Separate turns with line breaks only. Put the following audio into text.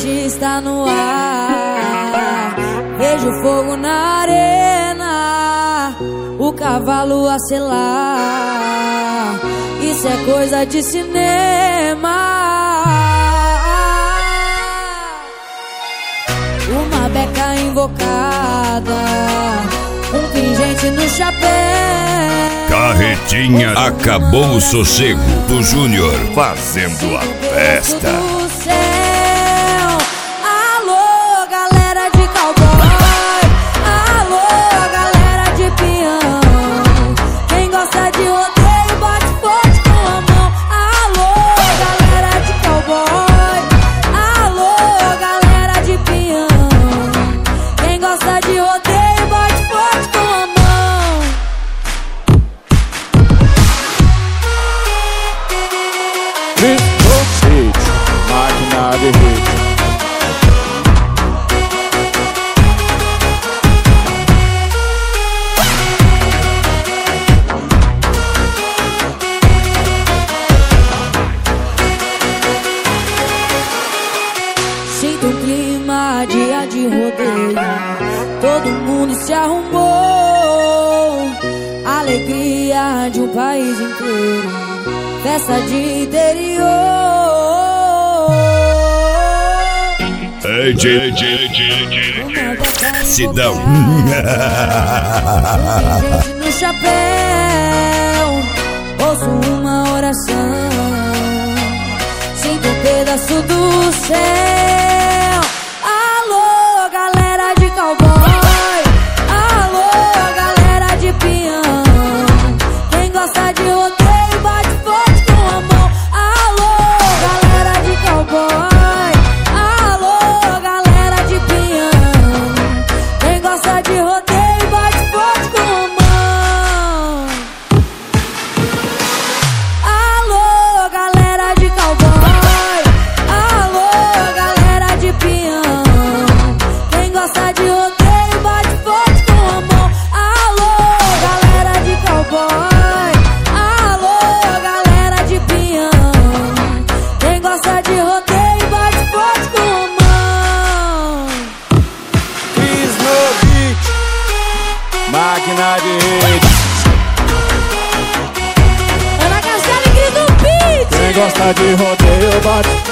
hoje está no ar. Vejo fogo na arena, o cavalo a selar. Isso é coisa de cinema. Uma beca invocada, um pingente no chapéu.
Carretinha Acabou o Sossego do Júnior fazendo a festa.
Do céu. Alô, galera de cowboy. Alô, galera de peão. Quem gosta de rodeio bate forte com a mão. Alô, galera de cowboy. Alô, galera de peão. Quem gosta de rodeio bate forte com a mão.
Máquina de hit.
Sinto um clima, dia de rodeio. Todo mundo se arrumou. Alegria de um país inteiro. Festa de interior.
Sidão.
Gente no chapéu, ouço uma oração. Sinto um pedaço do céu. Alô, galera de cowboy. Alô, galera de peão. Quem gosta de rodeio bate forte com a mão. Alô, galera de cowboy. Alô, galera de peão. Quem gosta de rodeio bate forte com a mão. Alô, galera de cowboy. Alô, galera de peão. Quem gosta de rodeio bate forte com a mão. Alô, galera de cowboy. Alô, galera de peão. Quem gosta de rodeio bate forte com a mão.
Cris no beat. Máquina de hit.
Ana Castelo e Cris do Beat.
Quem gosta de rodeio bate